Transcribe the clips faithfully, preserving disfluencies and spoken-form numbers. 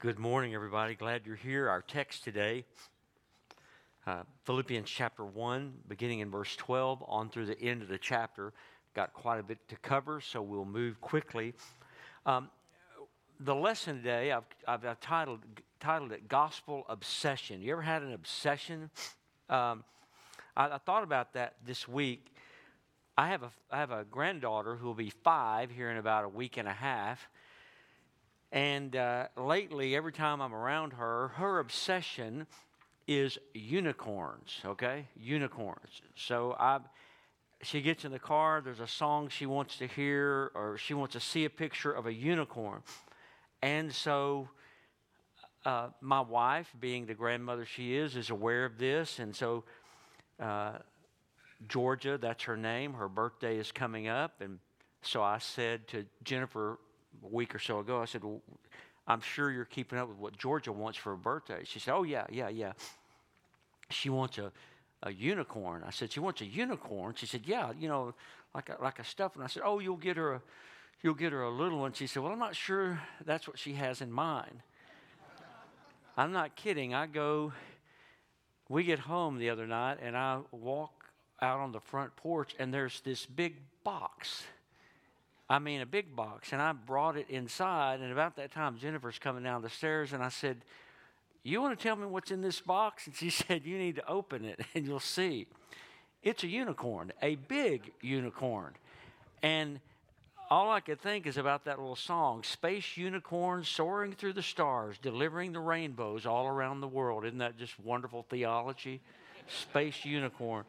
Good morning, everybody. Glad you're here. Our text today, uh, Philippians chapter one, beginning in verse twelve, on through the end of the chapter. Got quite a bit to cover, so we'll move quickly. Um, the lesson today, I've, I've, I've titled, titled it Gospel Obsession. You ever had an obsession? Um, I, I thought about that this week. I have a, I have a granddaughter who will be five here in about a week and a half. And uh, lately, every time I'm around her, her obsession is unicorns, okay? Unicorns. So I, she gets in the car, there's a song she wants to hear, or she wants to see a picture of a unicorn. And so uh, my wife, being the grandmother she is, is aware of this. And so uh, Georgia, that's her name, her birthday is coming up. And so I said to Jennifer a week or so ago, I said, well, I'm sure you're keeping up with what Georgia wants for her birthday. She said, oh, yeah, yeah, yeah. She wants a, a unicorn. I said, she wants a unicorn? She said, yeah, you know, like a, like a stuffed one. I said, oh, you'll get her a, you'll get her a little one. She said, well, I'm not sure that's what she has in mind. I'm not kidding. I go, we get home the other night, and I walk out on the front porch, and there's this big box. I mean, a big box, and I brought it inside, and about that time, Jennifer's coming down the stairs, and I said, you want to tell me what's in this box? And she said, you need to open it, and you'll see. It's a unicorn, a big unicorn. And all I could think is about that little song, Space Unicorns Soaring Through the Stars, Delivering the Rainbows All Around the World. Isn't that just wonderful theology? Space Unicorn.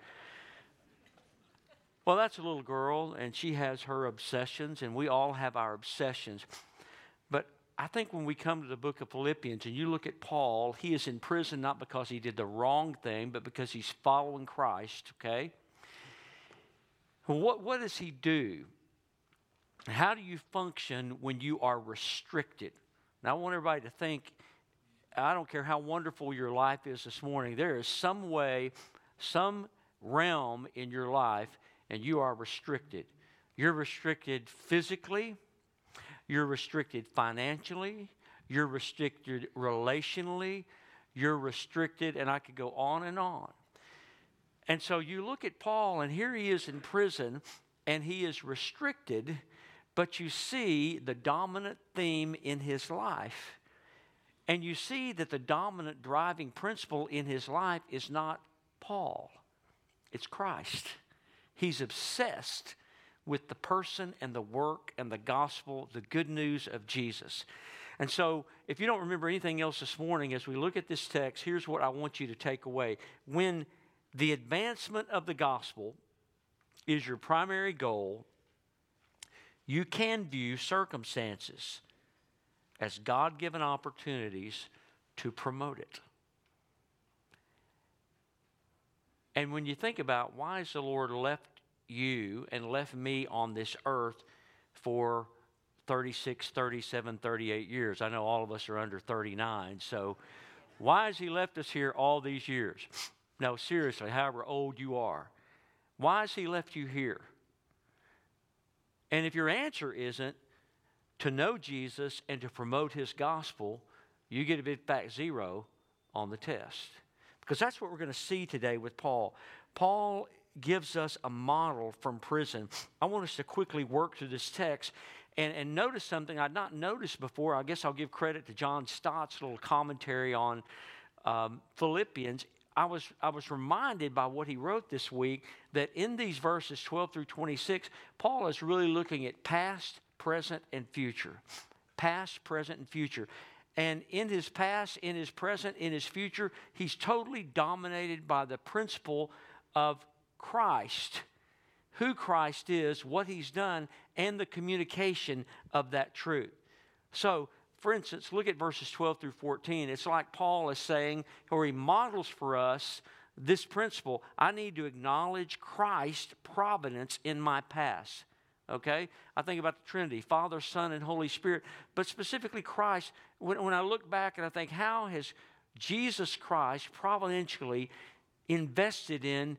Well, that's a little girl, and she has her obsessions, and we all have our obsessions. But I think when we come to the book of Philippians, and you look at Paul, he is in prison not because he did the wrong thing, but because he's following Christ, okay? What, what does he do? How do you function when you are restricted? Now, I want everybody to think, I don't care how wonderful your life is this morning, there is some way, some realm in your life, and you are restricted. You're restricted physically. You're restricted financially. You're restricted relationally. You're restricted, and I could go on and on. And so you look at Paul, and here he is in prison, and he is restricted, but you see the dominant theme in his life. And you see that the dominant driving principle in his life is not Paul. It's Christ. He's obsessed with the person and the work and the gospel, the good news of Jesus. And so, if you don't remember anything else this morning, as we look at this text, here's what I want you to take away. When the advancement of the gospel is your primary goal, you can view circumstances as God-given opportunities to promote it. And when you think about why has the Lord left you and left me on this earth for thirty-six, thirty-seven, thirty-eight years? I know all of us are under thirty-nine, so why has he left us here all these years? No, seriously, however old you are, why has he left you here? And if your answer isn't to know Jesus and to promote his gospel, you get a big fat zero on the test. Because that's what we're going to see today with Paul. Paul gives us a model from prison. I want us to quickly work through this text and, and notice something I'd not noticed before. I guess I'll give credit to John Stott's little commentary on um, Philippians. I was, I was reminded by what he wrote this week that in these verses twelve through twenty-six, Paul is really looking at past, present, and future. Past, present, and future. And in his past, in his present, in his future, he's totally dominated by the principle of Christ, who Christ is, what he's done, and the communication of that truth. So, for instance, look at verses twelve through fourteen. It's like Paul is saying, or he models for us this principle. I need to acknowledge Christ's providence in my past. Okay? I think about the Trinity, Father, Son, and Holy Spirit. But specifically Christ, when, when I look back and I think, how has Jesus Christ providentially invested in,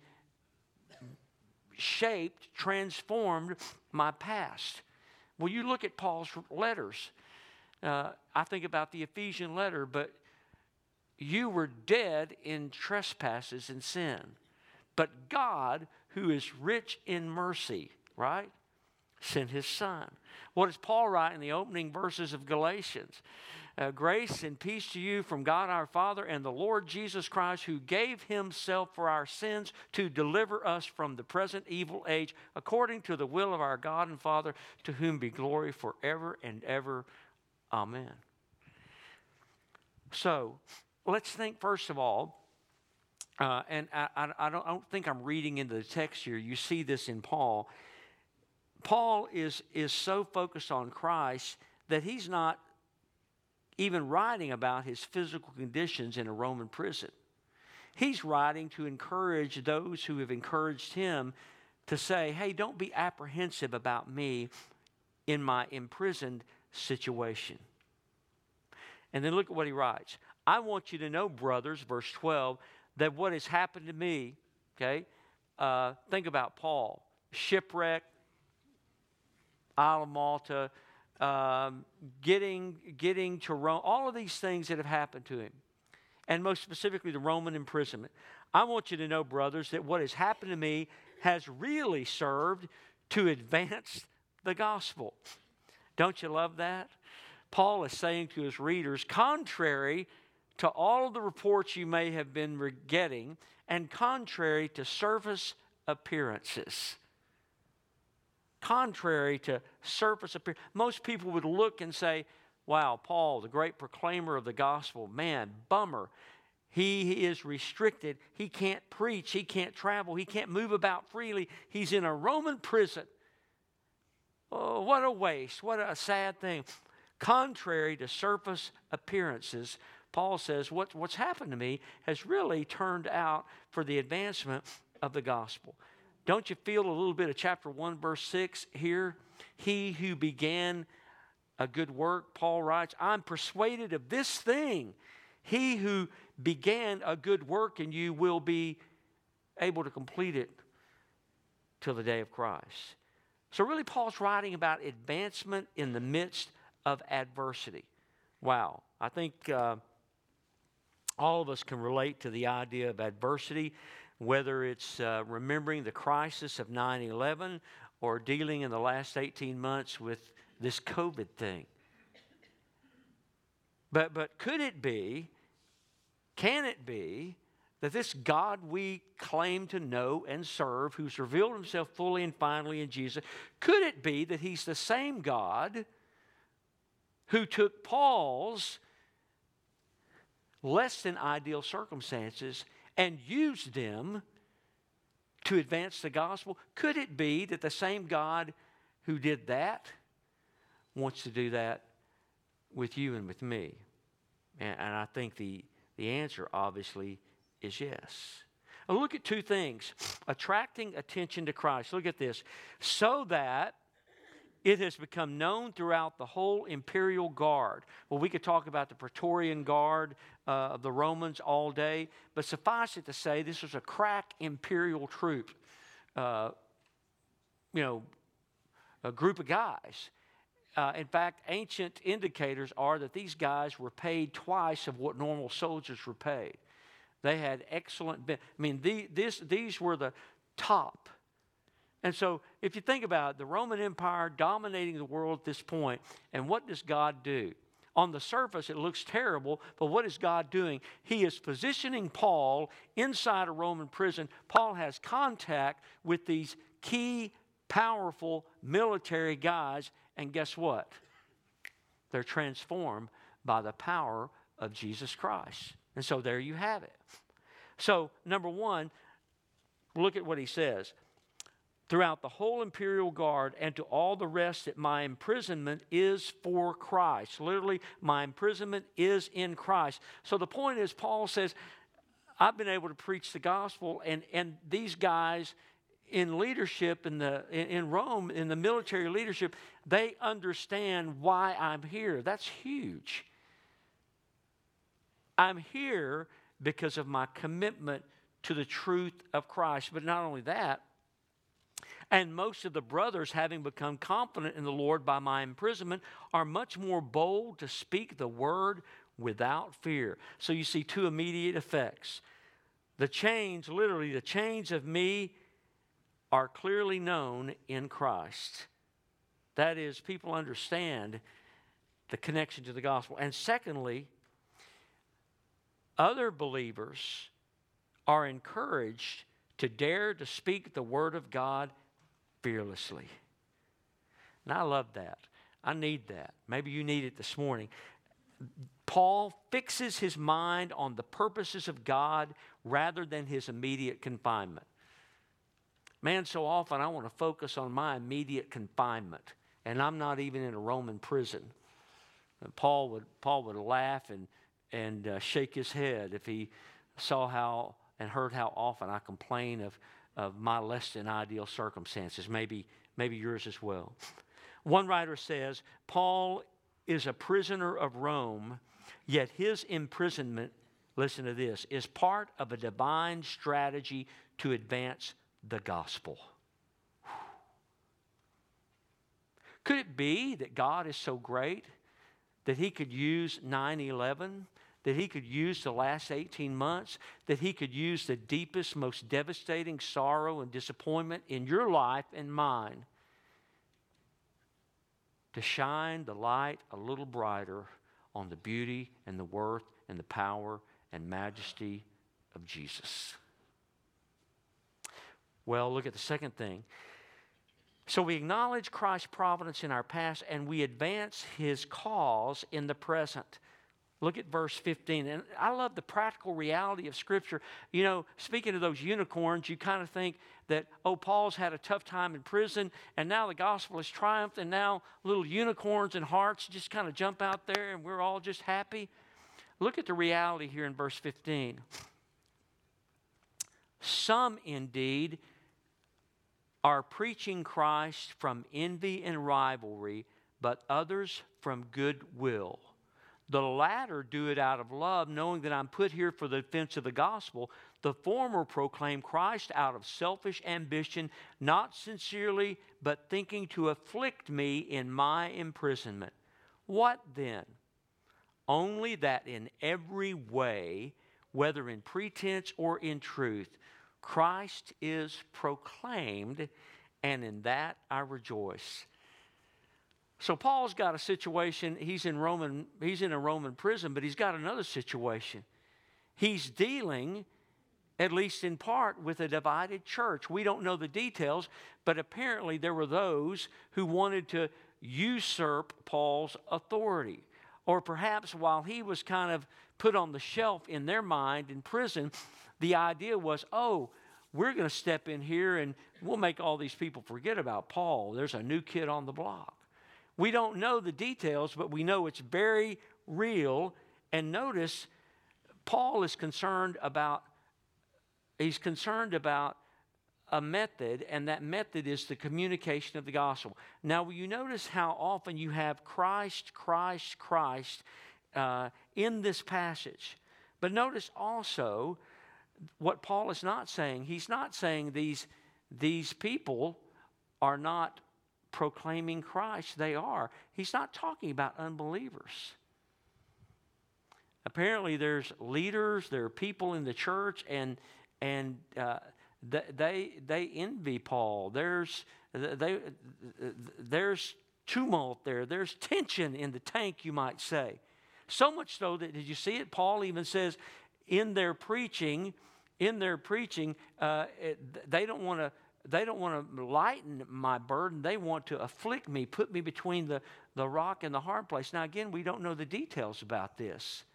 shaped, transformed my past? Well, you look at Paul's letters. Uh, I think about the Ephesian letter, but you were dead in trespasses and sin. But God, who is rich in mercy, right, sent his Son. What does Paul write in the opening verses of Galatians? Uh, Grace and peace to you from God our Father and the Lord Jesus Christ, who gave himself for our sins to deliver us from the present evil age, according to the will of our God and Father, to whom be glory forever and ever. Amen. So, let's think first of all, uh, and I, I, I, don't, I don't think I'm reading into the text here. You see this in Paul. Paul is, is so focused on Christ that he's not even writing about his physical conditions in a Roman prison. He's writing to encourage those who have encouraged him to say, hey, don't be apprehensive about me in my imprisoned situation. And then look at what he writes. I want you to know, brothers, verse twelve, that what has happened to me, okay, uh, think about Paul, shipwreck, Isle of Malta, um, getting, getting to Rome, all of these things that have happened to him, and most specifically the Roman imprisonment. I want you to know, brothers, that what has happened to me has really served to advance the gospel. Don't you love that? Paul is saying to his readers, contrary to all of the reports you may have been getting, and contrary to surface appearances. Contrary to surface appearance. Most people would look and say, wow, Paul, the great proclaimer of the gospel, man, bummer. He is restricted. He can't preach. He can't travel. He can't move about freely. He's in a Roman prison. Oh, what a waste. What a sad thing. Contrary to surface appearances, Paul says, what, what's happened to me has really turned out for the advancement of the gospel. Don't you feel a little bit of chapter one, verse six here? He who began a good work, Paul writes, I'm persuaded of this thing. He who began a good work in you will be able to complete it till the day of Christ. So really Paul's writing about advancement in the midst of adversity. Wow. I think uh, all of us can relate to the idea of adversity, whether it's uh, remembering the crisis of nine eleven or dealing in the last eighteen months with this COVID thing. But, but could it be, can it be, that this God we claim to know and serve, who's revealed himself fully and finally in Jesus, could it be that he's the same God who took Paul's less than ideal circumstances and used them to advance the gospel? Could it be that the same God who did that wants to do that with you and with me? And, and I think the, the answer obviously is yes. Now look at two things. Attracting attention to Christ. Look at this. So that it has become known throughout the whole imperial guard. Well, we could talk about the Praetorian Guard uh, of the Romans all day, but suffice it to say, this was a crack imperial troop, uh, you know, a group of guys. Uh, in fact, ancient indicators are that these guys were paid twice of what normal soldiers were paid. They had excellent, I mean, the, this, these were the top. And so if you think about it, the Roman Empire dominating the world at this point, and what does God do? On the surface, it looks terrible, but what is God doing? He is positioning Paul inside a Roman prison. Paul has contact with these key, powerful military guys, and guess what? They're transformed by the power of Jesus Christ. And so there you have it. So, number one, look at what he says. Throughout the whole imperial guard and to all the rest that my imprisonment is for Christ. Literally, my imprisonment is in Christ. So the point is, Paul says, I've been able to preach the gospel, and, and these guys in leadership in, the, in, in Rome, in the military leadership, they understand why I'm here. That's huge. I'm here because of my commitment to the truth of Christ. But not only that, And most of the brothers, having become confident in the Lord by my imprisonment, are much more bold to speak the word without fear. So you see two immediate effects. The change, literally, the change of me are clearly known in Christ. That is, people understand the connection to the gospel. And secondly, other believers are encouraged to dare to speak the word of God fearlessly. And I love that. I need that. Maybe you need it this morning. Paul fixes his mind on the purposes of God rather than his immediate confinement. Man, so often I want to focus on my immediate confinement, and I'm not even in a Roman prison. And Paul would Paul would laugh and and uh, shake his head if he saw how and heard how often I complain of of my less than ideal circumstances. Maybe maybe yours as well. One writer says Paul is a prisoner of Rome, yet his imprisonment, listen to this, is part of a divine strategy to advance the gospel. Could it be that God is so great that he could use nine eleven, that he could use the last eighteen months, that he could use the deepest, most devastating sorrow and disappointment in your life and mine to shine the light a little brighter on the beauty and the worth and the power and majesty of Jesus? Well, look at the second thing. So we acknowledge Christ's providence in our past and we advance his cause in the present. Look at verse fifteen. And I love the practical reality of Scripture. You know, speaking of those unicorns, you kind of think that, oh, Paul's had a tough time in prison, and now the gospel has triumphed, and now little unicorns and hearts just kind of jump out there, and we're all just happy. Look at the reality here in verse fifteen. Some, indeed, are preaching Christ from envy and rivalry, but others from goodwill. The latter do it out of love, knowing that I'm put here for the defense of the gospel. The former proclaim Christ out of selfish ambition, not sincerely, but thinking to afflict me in my imprisonment. What then? Only that in every way, whether in pretense or in truth, Christ is proclaimed, and in that I rejoice. So Paul's got a situation. He's in Roman, he's in a Roman prison, but he's got another situation. He's dealing, at least in part, with a divided church. We don't know the details, but apparently there were those who wanted to usurp Paul's authority. Or perhaps while he was kind of put on the shelf in their mind in prison, the idea was, oh, we're going to step in here and we'll make all these people forget about Paul. There's a new kid on the block. We don't know the details, but we know it's very real. And notice, Paul is concerned about, he's concerned about a method, and that method is the communication of the gospel. Now, will you notice how often you have Christ, Christ, Christ uh, in this passage? But notice also what Paul is not saying. He's not saying these, these people are not proclaiming Christ. They are. He's not talking about unbelievers. Apparently there's leaders, there are people in the church, and and uh, they they envy Paul. There's they there's tumult there. There's tension in the tank, you might say. So much so that, did you see it? Paul even says in their preaching, in their preaching, uh, it, they don't want to. They don't want to lighten my burden. They want to afflict me, put me between the, the rock and the hard place. Now, again, we don't know the details about this.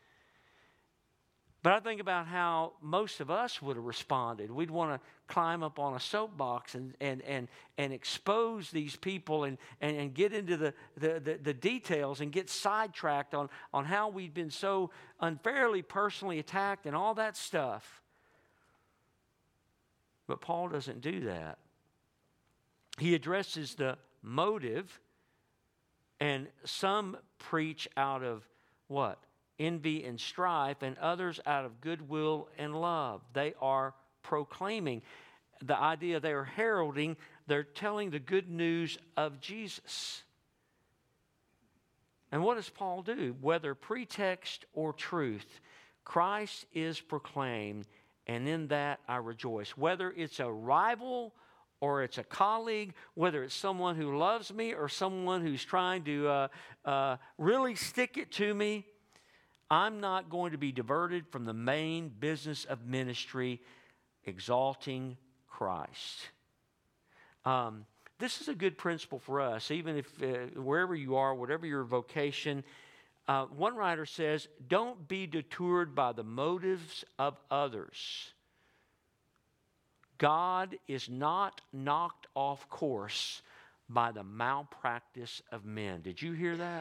But I think about how most of us would have responded. We'd want to climb up on a soapbox and and and, and expose these people and, and, and get into the, the, the, the details and get sidetracked on, on how we've been so unfairly personally attacked and all that stuff. But Paul doesn't do that. He addresses the motive, and some preach out of what? Envy and strife, and others out of goodwill and love. They are proclaiming the idea, they are heralding They're telling the good news of Jesus. And what does Paul do? Whether pretext or truth, Christ is proclaimed, and in that I rejoice. Whether it's a rival or it's a colleague, whether it's someone who loves me or someone who's trying to uh, uh, really stick it to me, I'm not going to be diverted from the main business of ministry, exalting Christ. Um, this is a good principle for us, even if uh, wherever you are, whatever your vocation. Uh, one writer says, don't be deterred by the motives of others. God is not knocked off course by the malpractice of men. Did you hear that?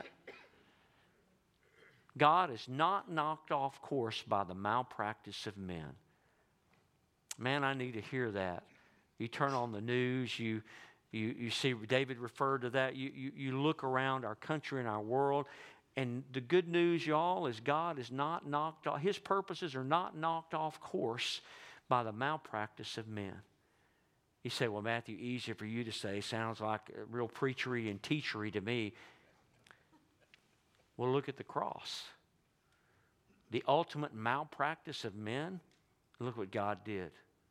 God is not knocked off course by the malpractice of men. Man, I need to hear that. You turn on the news, you you, you see David referred to that. You, you, you look around our country and our world, and the good news, y'all, is God is not knocked off. His purposes are not knocked off course by the malpractice of men. You say, well, Matthew, easy for you to say. Sounds like real preachery and teachery to me. Well, look at the cross. The ultimate malpractice of men, look what God did.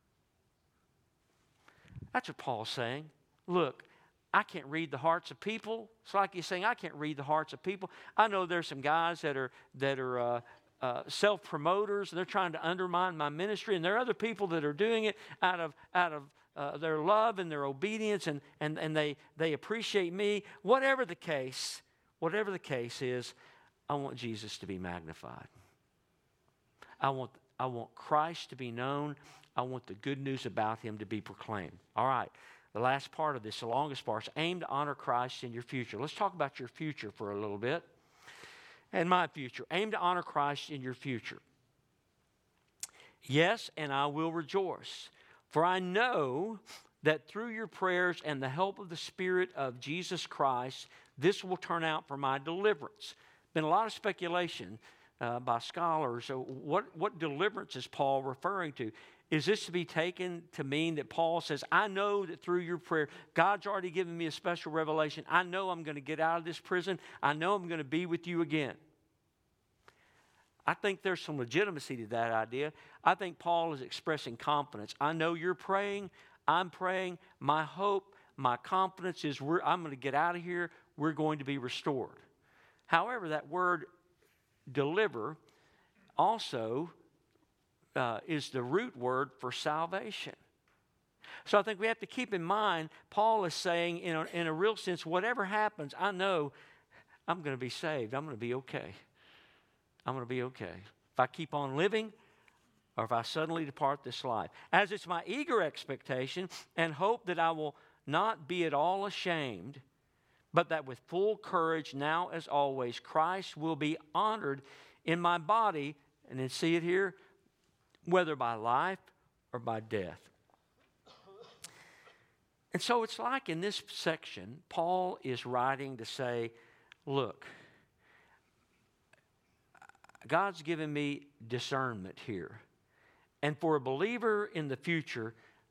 That's what Paul's saying. Look, I can't read the hearts of people. It's like he's saying, I can't read the hearts of people. I know there's some guys that are that are uh, uh, self-promoters. They're trying to undermine my ministry, and there are other people that are doing it out of out of uh, their love and their obedience, and and and they they appreciate me. Whatever the case, whatever the case is, I want Jesus to be magnified. I want I want Christ to be known. I want the good news about Him to be proclaimed. All right. The last part of this, the longest part, is aim to honor Christ in your future. Let's talk about your future for a little bit. And my future. Aim to honor Christ in your future. Yes, and I will rejoice. For I know that through your prayers and the help of the Spirit of Jesus Christ, this will turn out for my deliverance. Been a lot of speculation uh, by scholars. So what, what deliverance is Paul referring to? Is this to be taken to mean that Paul says, I know that through your prayer, God's already given me a special revelation. I know I'm going to get out of this prison. I know I'm going to be with you again. I think there's some legitimacy to that idea. I think Paul is expressing confidence. I know you're praying. I'm praying. My hope, my confidence is we're, I'm going to get out of here. We're going to be restored. However, that word deliver also Uh, is the root word for salvation. So I think we have to keep in mind, Paul is saying, in a, in a real sense, whatever happens, I know I'm going to be saved. I'm going to be okay. I'm going to be okay. If I keep on living, or if I suddenly depart this life. As it's my eager expectation and hope that I will not be at all ashamed, but that with full courage, now as always, Christ will be honored in my body. And then see it here, whether by life or by death. And so it's like in this section, Paul is writing to say, look, God's given me discernment here. And for a believer in the future,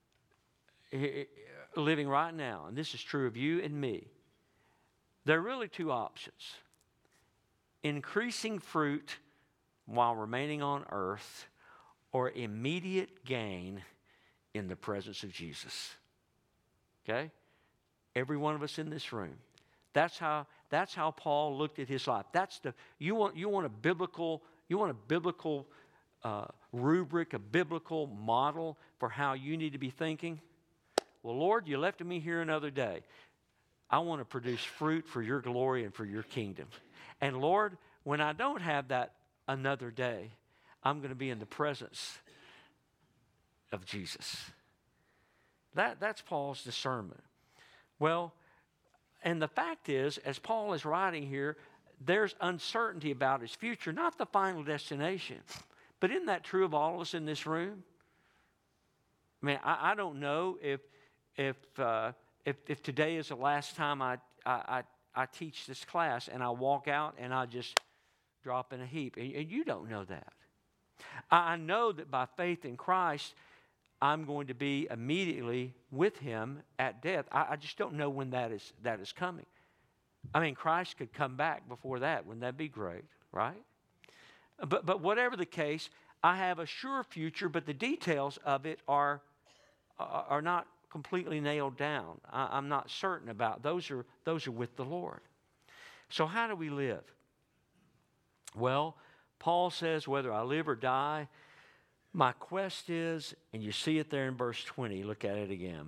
living right now, and this is true of you and me, there are really two options. Increasing fruit while remaining on earth, or immediate gain in the presence of Jesus. Okay? Every one of us in this room. That's how, that's how Paul looked at his life. That's the you want you want a biblical, you want a biblical uh, rubric, a biblical model for how you need to be thinking. Well, Lord, you left me here another day. I want to produce fruit for your glory and for your kingdom. And Lord, when I don't have that another day, I'm going to be in the presence of Jesus. That, that's Paul's discernment. Well, and the fact is, as Paul is writing here, there's uncertainty about his future, not the final destination. But isn't that true of all of us in this room? I mean, I, I don't know if if, uh, if if today is the last time I, I, I, I teach this class and I walk out and I just drop in a heap. And, and you don't know that. I know that by faith in Christ, I'm going to be immediately with him at death. I, I just don't know when that is that is coming. I mean, Christ could come back before that. Wouldn't that be great, right? But but whatever the case, I have a sure future, but the details of it are are, are not completely nailed down. I, I'm not certain about. Those are those are with the Lord. So how do we live? Well, Paul says, whether I live or die, my quest is, and you see it there in verse twenty, look at it again,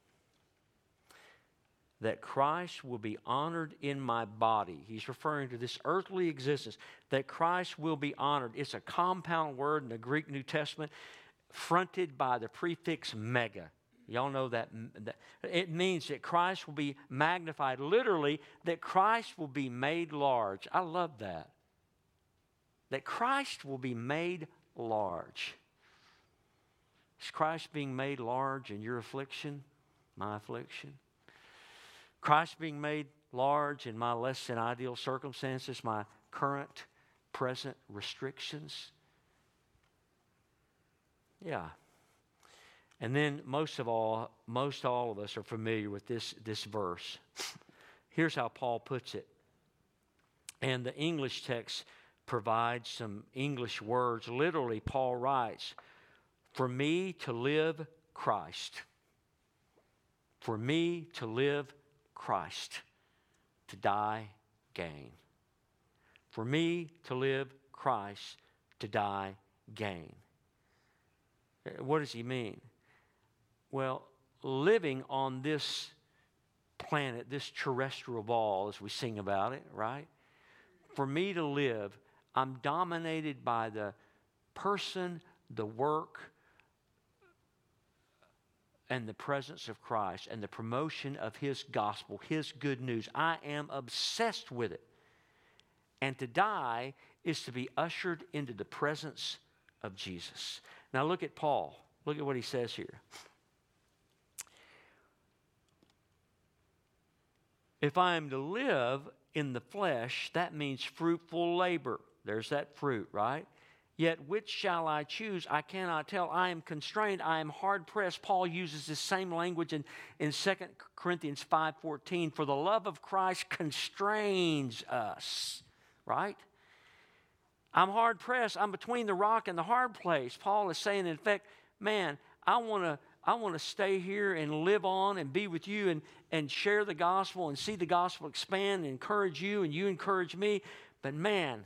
that Christ will be honored in my body. He's referring to this earthly existence, that Christ will be honored. It's a compound word in the Greek New Testament, fronted by the prefix mega. Y'all know that, that it means that Christ will be magnified. Literally, that Christ will be made large. I love that. That Christ will be made large. Is Christ being made large in your affliction, my affliction? Christ being made large in my less than ideal circumstances, my current, present restrictions? Yeah. And then most of all, most all of us are familiar with this, this verse. Here's how Paul puts it. And the English text provides some English words. Literally, Paul writes, for me to live, Christ. For me to live, Christ. To die, gain. For me to live, Christ. To die, gain. What does he mean? Well, living on this planet, this terrestrial ball, as we sing about it, right? For me to live, I'm dominated by the person, the work, and the presence of Christ and the promotion of His gospel, His good news. I am obsessed with it. And to die is to be ushered into the presence of Jesus. Now look at Paul. Look at what he says here. If I am to live in the flesh, that means fruitful labor. There's that fruit, right? Yet which shall I choose? I cannot tell. I am constrained. I am hard pressed. Paul uses this same language in, in Second Corinthians five fourteen. For the love of Christ constrains us, right? I'm hard pressed. I'm between the rock and the hard place. Paul is saying, in fact, man, I want to I want to stay here and live on and be with you and, and share the gospel and see the gospel expand and encourage you and you encourage me. But man,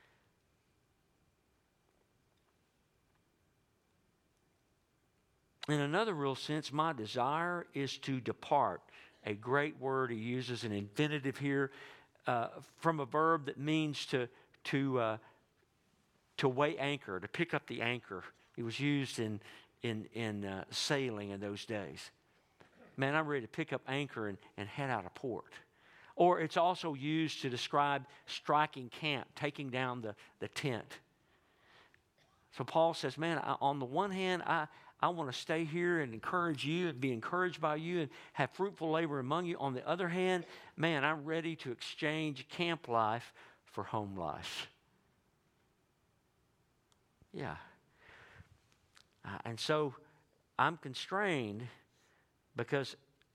in another real sense, my desire is to depart. A great word he uses, an infinitive here, uh, from a verb that means to to uh, to weigh anchor, to pick up the anchor. It was used in in in uh, sailing in those days. Man, I'm ready to pick up anchor and, and head out of port. Or it's also used to describe striking camp, taking down the, the tent. So Paul says, man, I, on the one hand, I, I want to stay here and encourage you and be encouraged by you and have fruitful labor among you. On the other hand, man, I'm ready to exchange camp life for home life. Yeah. Uh, and so I'm constrained because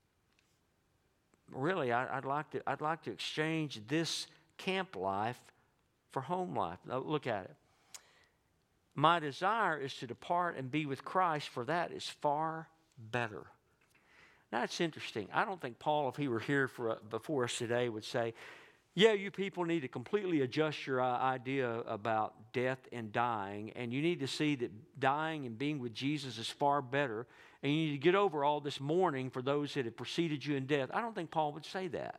really I, I'd like to I'd like to exchange this camp life for home life. Now, look at it. My desire is to depart and be with Christ, for that is far better. Now, it's interesting. I don't think Paul, if he were here for uh, before us today, would say, yeah, you people need to completely adjust your uh, idea about death and dying, and you need to see that dying and being with Jesus is far better, and you need to get over all this mourning for those that have preceded you in death. I don't think Paul would say that.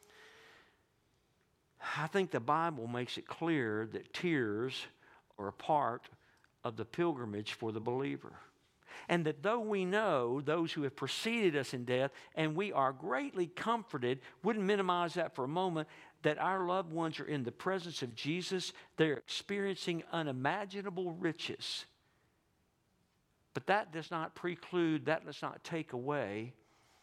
I think the Bible makes it clear that tears are a part of the pilgrimage for the believer. And that though we know those who have preceded us in death, and we are greatly comforted, wouldn't minimize that for a moment, that our loved ones are in the presence of Jesus, they're experiencing unimaginable riches. But that does not preclude, that does not take away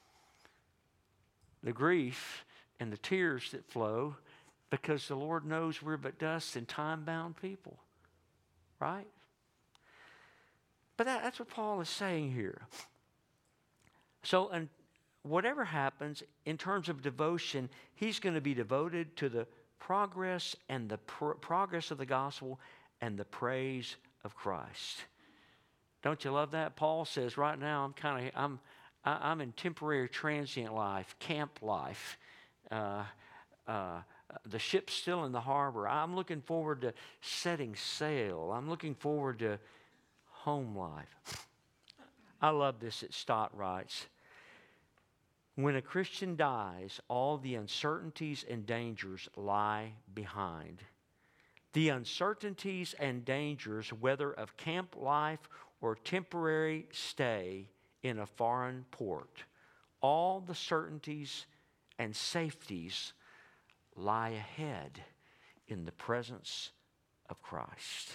the grief and the tears that flow, because the Lord knows we're but dust and time-bound people. Right? But that, that's what Paul is saying here. So, and whatever happens in terms of devotion, he's going to be devoted to the progress and the pr- progress of the gospel and the praise of Christ. Don't you love that? Paul says, right now I'm kind of I'm I, I'm in temporary transient life, camp life. Uh, uh, the ship's still in the harbor. I'm looking forward to setting sail. I'm looking forward to home life. I love this that Stott writes. When a Christian dies, all the uncertainties and dangers lie behind. The uncertainties and dangers, whether of camp life or temporary stay in a foreign port, all the certainties and safeties lie ahead in the presence of Christ.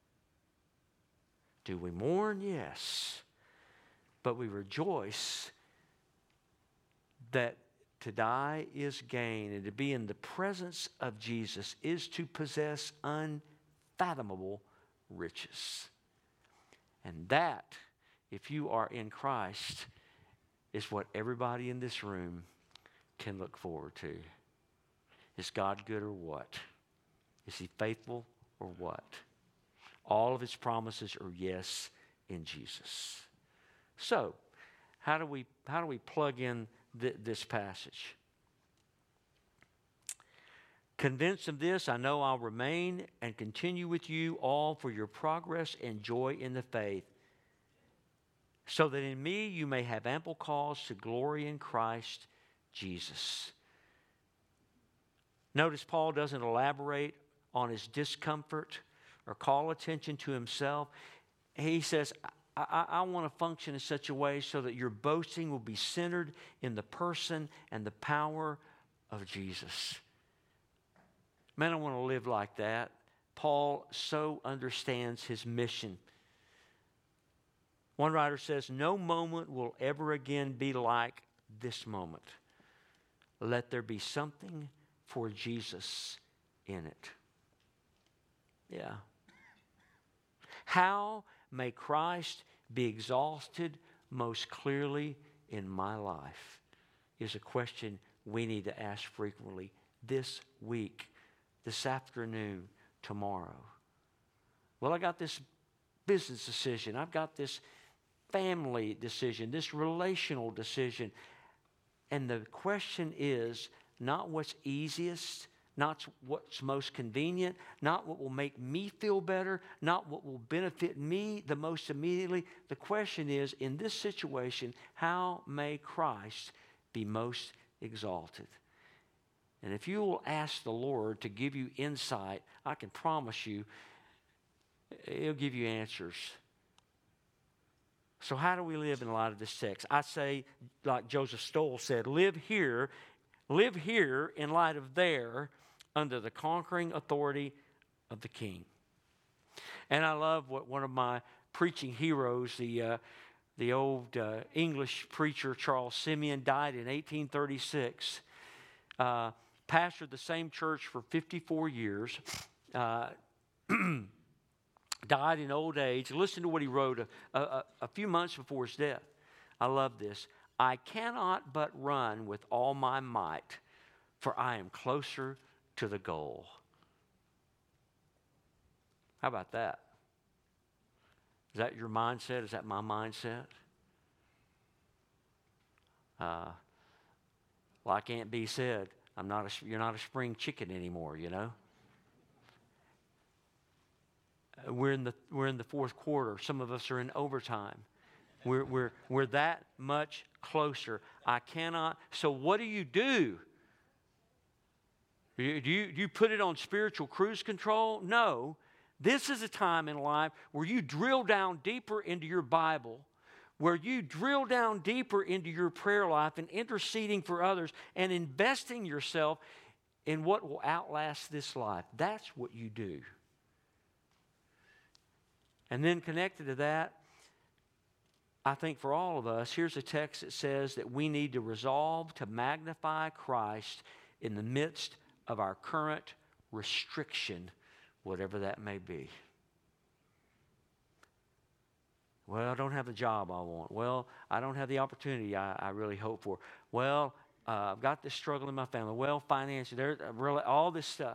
Do we mourn? Yes. But we rejoice that to die is gain, and to be in the presence of Jesus is to possess unfathomable riches. And that, if you are in Christ, is what everybody in this room can look forward to. Is God good or what? Is He faithful or what? All of His promises are yes in Jesus. So, how do we how do we plug in th- this passage? Convinced of this, I know I'll remain and continue with you all for your progress and joy in the faith, so that in me you may have ample cause to glory in Christ Jesus. Notice Paul doesn't elaborate on his discomfort or call attention to himself. He says, I, I, I want to function in such a way so that your boasting will be centered in the person and the power of Jesus. Man, I want to live like that. Paul so understands his mission. One writer says, no moment will ever again be like this moment. Let there be something for Jesus in it. Yeah. How may Christ be exalted most clearly in my life is a question we need to ask frequently this week, this afternoon, tomorrow. Well, I got this business decision. I've got this family decision, this relational decision. And the question is not what's easiest, not what's most convenient, not what will make me feel better, not what will benefit me the most immediately. The question is, in this situation, how may Christ be most exalted? And if you will ask the Lord to give you insight, I can promise you, He'll give you answers. So how do we live in light of this text? I say, like Joseph Stoll said, live here, live here in light of there, under the conquering authority of the King. And I love what one of my preaching heroes, the uh, the old uh, English preacher Charles Simeon, died in eighteen thirty-six. Uh, pastored the same church for fifty-four years. Uh, died in old age. Listen to what he wrote a, a, a few months before his death. I love this. I cannot but run with all my might, for I am closer to the goal. How about that? Is that your mindset? Is that my mindset? Uh, like Aunt B said, I'm not a, you're not a spring chicken anymore, you know. We're in the we're in the fourth quarter. Some of us are in overtime. We're we're we're that much closer. I cannot. So what do you do? Do you, do you, do you put it on spiritual cruise control? No. This is a time in life where you drill down deeper into your Bible, where you drill down deeper into your prayer life and interceding for others and investing yourself in what will outlast this life. That's what you do. And then connected to that, I think for all of us, here's a text that says that we need to resolve to magnify Christ in the midst of our current restriction, whatever that may be. Well, I don't have the job I want. Well, I don't have the opportunity I, I really hope for. Well, uh, I've got this struggle in my family. Well, financially, there, really, all this stuff.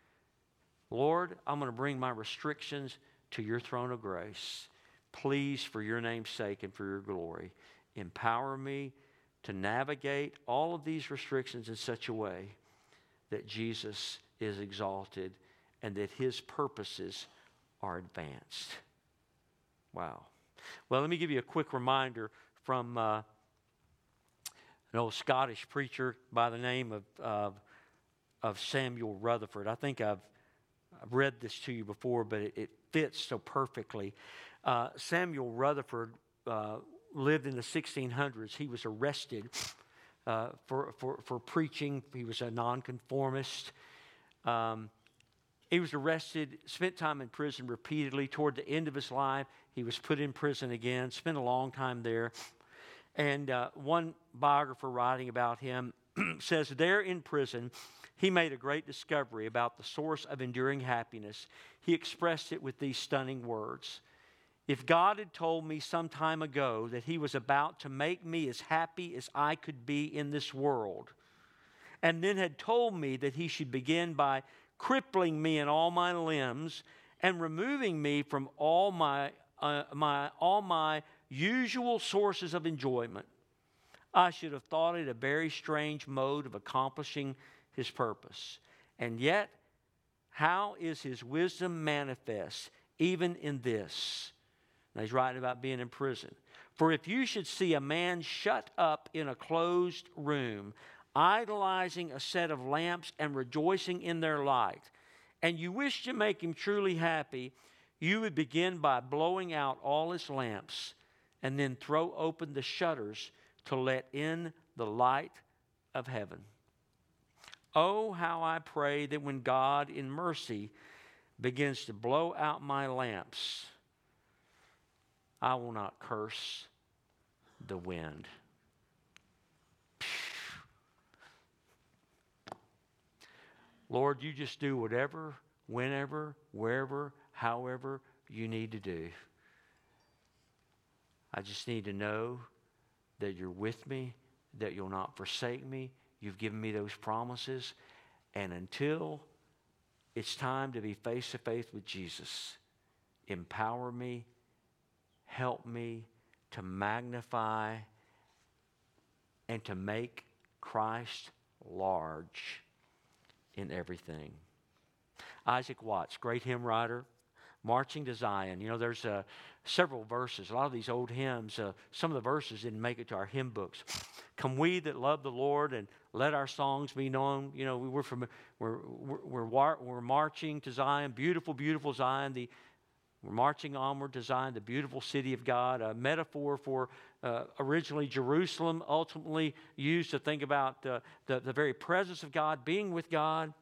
Lord, I'm going to bring my restrictions to your throne of grace. Please, for your name's sake and for your glory, empower me to navigate all of these restrictions in such a way that Jesus is exalted and that his purposes are advanced. Wow. Well, let me give you a quick reminder from uh, an old Scottish preacher by the name of, of, of Samuel Rutherford. I think I've, I've read this to you before, but it, it fits so perfectly. Uh, Samuel Rutherford uh, lived in the sixteen hundreds. He was arrested uh, for, for, for preaching. He was a nonconformist. Um, he was arrested, spent time in prison repeatedly. Toward the end of his life, he was put in prison again, spent a long time there. And uh, one biographer writing about him says, there in prison, he made a great discovery about the source of enduring happiness. He expressed it with these stunning words. If God had told me some time ago that he was about to make me as happy as I could be in this world, and then had told me that he should begin by crippling me in all my limbs and removing me from all my, uh, my, all my usual sources of enjoyment, I should have thought it a very strange mode of accomplishing his purpose. And yet, how is his wisdom manifest even in this? Now he's writing about being in prison. For if you should see a man shut up in a closed room, idolizing a set of lamps and rejoicing in their light, and you wish to make him truly happy, you would begin by blowing out all his lamps and then throw open the shutters to let in the light of heaven. Oh, how I pray that when God in mercy begins to blow out my lamps, I will not curse the wind. Lord, you just do whatever, whenever, wherever, however you need to do. I just need to know that you're with me, that you'll not forsake me. You've given me those promises. And until it's time to be face to face with Jesus, empower me, help me to magnify and to make Christ large in everything. Isaac Watts, great hymn writer, Marching to Zion. You know, there's uh, several verses. A lot of these old hymns, uh, some of the verses didn't make it to our hymn books. Come we that love the Lord and let our songs be known. You know, we're from we're we're we're, we're marching to Zion, beautiful, beautiful Zion. The we're marching onward to Zion, the beautiful city of God. A metaphor for uh, originally Jerusalem, ultimately used to think about uh, the the very presence of God, being with God.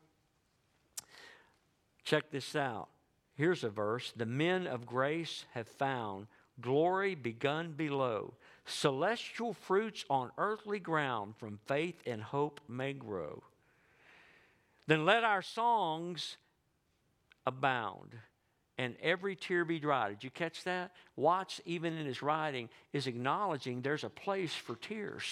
Check this out. Here's a verse. The men of grace have found glory begun below. Celestial fruits on earthly ground from faith and hope may grow. Then let our songs abound and every tear be dry. Did you catch that? Watts, even in his writing, is acknowledging there's a place for tears.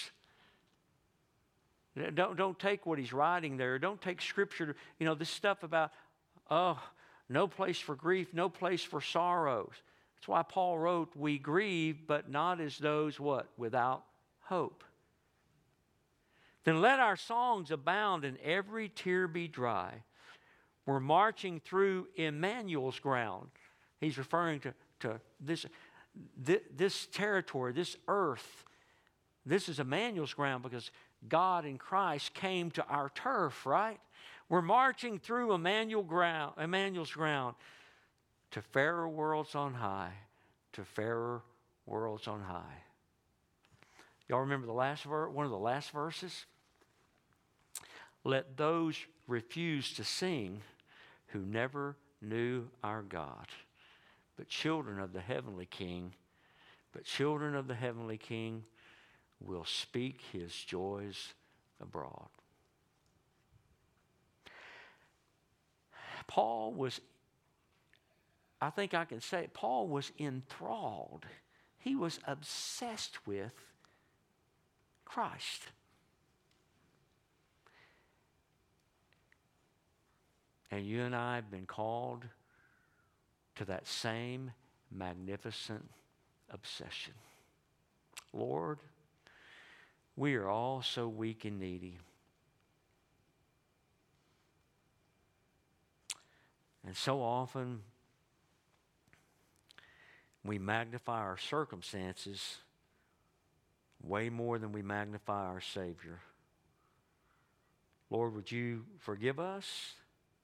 Don't, don't take what he's writing there. Don't take Scripture, you know, this stuff about, oh, no place for grief, no place for sorrows. That's why Paul wrote, we grieve, but not as those, what? Without hope. Then let our songs abound and every tear be dry. We're marching through Emmanuel's ground. He's referring to, to this, this, this territory, this earth. This is Emmanuel's ground because God in Christ came to our turf, right? We're marching through Emmanuel ground, Emmanuel's ground to fairer worlds on high, to fairer worlds on high. Y'all remember the last verse, one of the last verses? Let those refuse to sing who never knew our God, but children of the heavenly King, but children of the heavenly King will speak his joys abroad. Paul was, I think I can say it, Paul was enthralled. He was obsessed with Christ. And you and I have been called to that same magnificent obsession. Lord, we are all so weak and needy. And so often, we magnify our circumstances way more than we magnify our Savior. Lord, would you forgive us?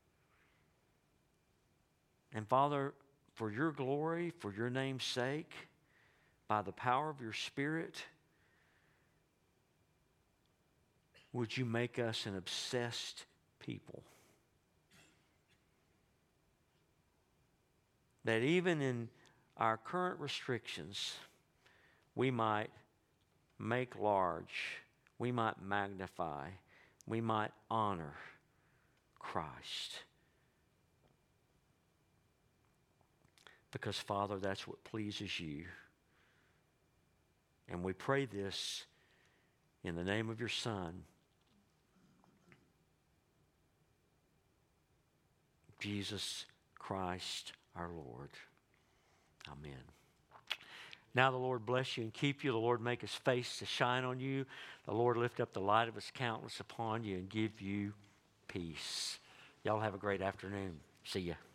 And Father, for your glory, for your name's sake, by the power of your Spirit, would you make us an obsessed people? That even in our current restrictions, we might make large, we might magnify, we might honor Christ. Because, Father, that's what pleases you. And we pray this in the name of your Son, Jesus Christ our Lord. Amen. Now the Lord bless you and keep you. The Lord make his face to shine on you. The Lord lift up the light of his countenance upon you and give you peace. Y'all have a great afternoon. See ya.